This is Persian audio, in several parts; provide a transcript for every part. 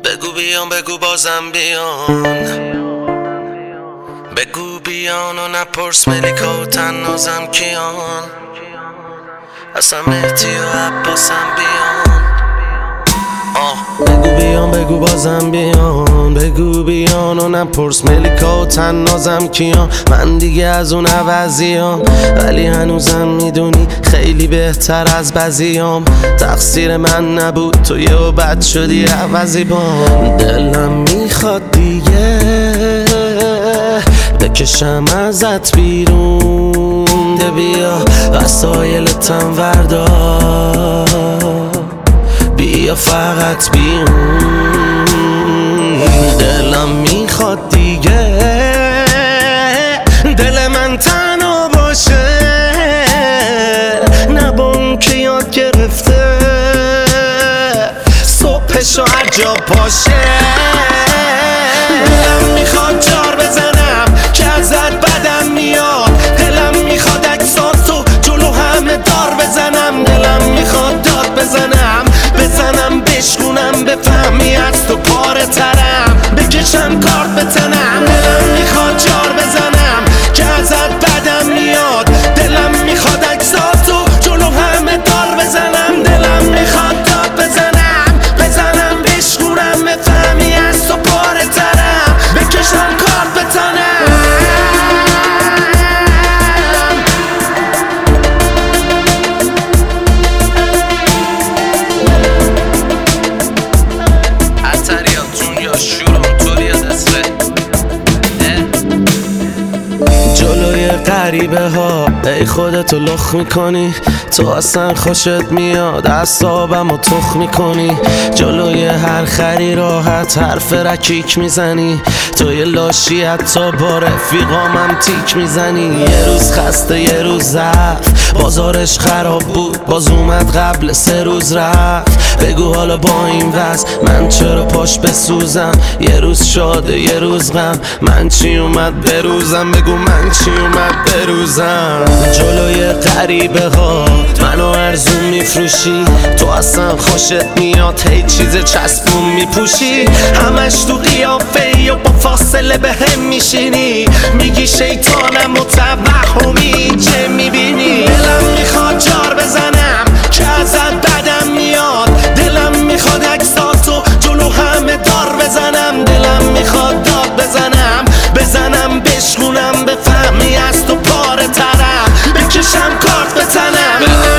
بگو بیان بگو بازم بیان، بگو بیان و نپرس ملیکا و تنازم کیان، اصلا مهدی و عباسم بیان. بگو بیان بگو بازم بیان، بگو بیان و نپرس ملیکا و تنازم کیان. من دیگه از اون عوضیام، ولی هنوزم میدونی خیلی بهتر از بعضیام. تقصیر من نبود تو یهو بد شدی عوضی بام. دلم میخواد دیگه بکشم ازت بیرون، ده بیا وسایلتم وردار، بیا فقط بیرون. دلم میخواد دیگه دل من تنها باشه، نه با اون که یاد گرفته صبحشو هر جا پاشه. دلم میخواد جار بزنم که ازت بدم میاد، دلم میخواد عکساتو جلو همه دار بزنم، دلم میخواد داد بزنم بشکونم بفهمی از تو پاره ترم، بکشم کارت به تنم. دلم میخواد جار بزنم که ازت بدم میاد، دلم میخواد عکساتو جلو همه دار بزنم، دلم میخواد داد بزنم بشکونم بفهمی از تو پاره ترم، بکشم کارت به تنم. جلوی غریبه ها ای خودتو لخ میکنی، تو اصلا خوشت میاد اعصابمو تخ میکنی. جلوی هر خری راحت حرف رکیک میزنی، تو یه لاشی حتی با رفیقامم تیک میزنی. یه روز خسته یه روز ضعف، بازارش خراب بود باز اومد قبل 3 روز رفت. بگو حالا با این وضع من چرا پاش بسوزم، یه روز شاده یه روز غم، من چی اومد بروزم، بگو من چی اومد بروزم. جلوی غریبه ها منو ارزون میفروشی، تو اصلا خوشت میاد هی چیز چسبون میپوشی، همش تو قیافه ای و با فاصله به هم میشینی، میگی شیطانم و توهمی چه میبینی. دلم میخواد جار بزنم که ازت بدم میاد، دلم میخواد عکساتو جلو همه دار بزنم، دلم میخواد داد بزنم بشکونم بفهمی از تو پاره ترم، بکشم کارت به تنم.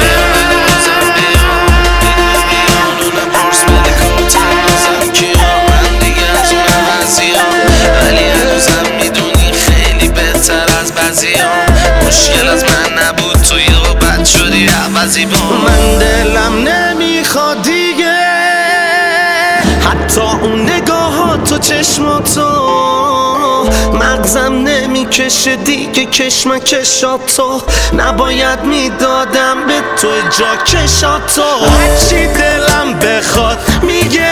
مشکل از من نبود تو یهو بد شدی عوضی با من. دلم نمیخواد دیگه حتی اون نگاهات و چشماتو، مغزم نمیکشه دیگه کشمکشاتو، نباید میدادم به تو جا کشاتو. هرچی دلم بخواد میگه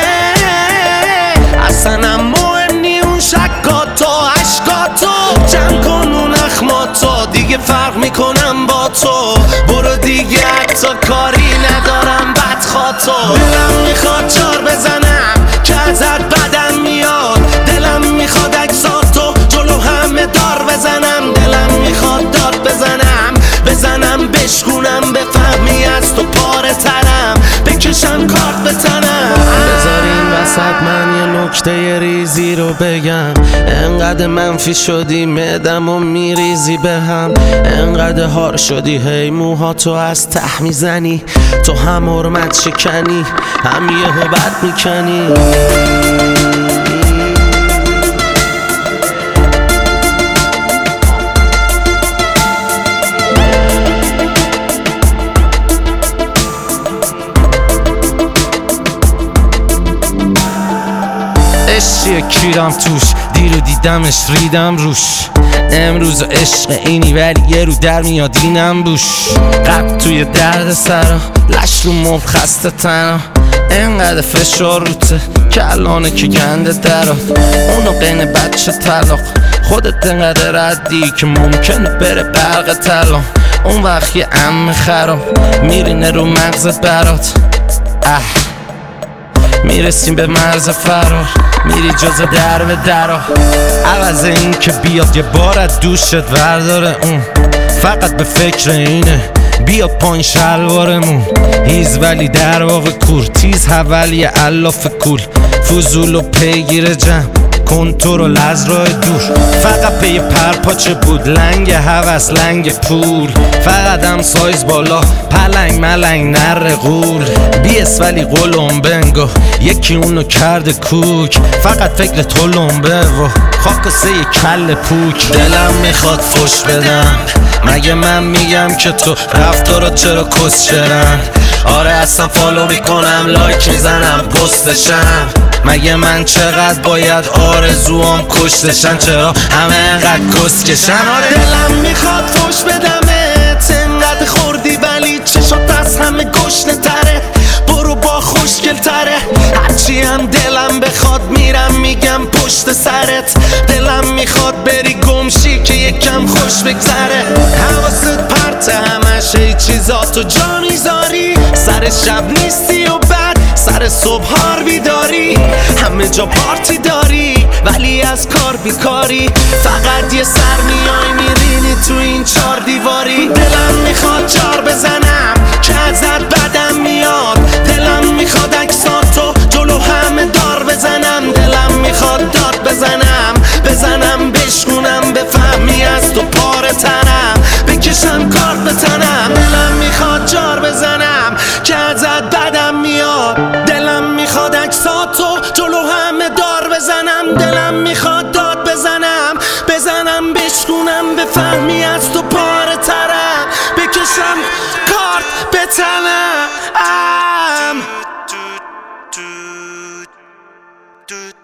اصلا مهم نی اون شکاتو عشقاتو، جمع کن اون اخماتو دیگه فرق میکنم با تو، برو دیگه حتی کاری ندارم بدخواتو. دلم میخواد جار بزنم که ازت بدم میاد، دلم میخواد عکساتو جلو همه دار بزنم، دلم میخواد داد بزنم بشکونم بفهمی از تو پاره ترم، بکشم کارت به تنم. بذار این وسط من یه نکته ریزی رو بگم، انقدر منفی شدی معدم و میریزی به هم، انقدر هار شدی هی موهاتو از ته میزنی، تو هم حرمت شکنی هم یهو بد میکنی. عشقیه کیرم توش، دیرو دیدمش ریدم روش، امروز عشق اینی ولی یه رو در میاد اینم بوش. قبل توی درد سرا لش رو مب خسته تنها، انقدر فشار روته که الانه که گنده درات، اونو قین بچه طلاق خودت انقدر ردی که ممکنه بره برق طلا، اون وقت یه عمه خراب میرینه رو مغزت برات. میرسیم به مرز فرار، میری جز در به درا. عوض این که بیاد یه بار از دوشت ورداره، اون فقط به فکر اینه بیاد پایین شلوارمون. هیز ولی در واقع کور، تیز حولی علاف کول، فضول و پیگیر جمع، کنترل از راه دور. فقط پی پرپاچه بود، لنگ هوس لنگ پول، فقط هم سایز بالا، پلنگ ملنگ نر غول. بیس ولی قلم بنگو، یکی اونو کرده کوک، فقط فکر تو لنبه و خاکسه ی کل پوک. دلم میخواد فش بدم، مگه من میگم که تو رفتارات چرا کسچرن؟ آره اصلا فالو میکنم، لایک میزنم، پستشم. مگه من چقدر باید آرزوام کشتشن؟ چرا همه انقدر کسکشن؟ آره دلم میخواد فش بدمت، انقدر خوردی ولی چشات از همه گشنه تره. برو با خوشگل تره، هرچی هم دلم بخواد میرم میگم پشت سرت. دلم میخواد بری گمشی که یکم خوش بگذره. حواست پرت همش ای چیزاتو جا میذاری، سر شب نیستی و بعد سر صبح هار بیداری. همه جا پارتی داری ولی از کار بیکاری، فقط یه سر میای میرینی تو این 4 دیواری. دلم میخواد جار بزنم که ازت بدم میاد، دلم میخواد عکساتو جلو همه دار بزنم. دلم میخواد داد بزنم بشکونم، بفهمی از تو پاره تنم، بکشم کارت به تنم. دلم میخواد جار بزنم که ازت بدم میاد، دلم میخواد عکساتو جلو همه دار بزنم. دلم میخواد داد بزنم بشکونم، بفهمی از تو پاره ترم، بکشم کارت به تنم.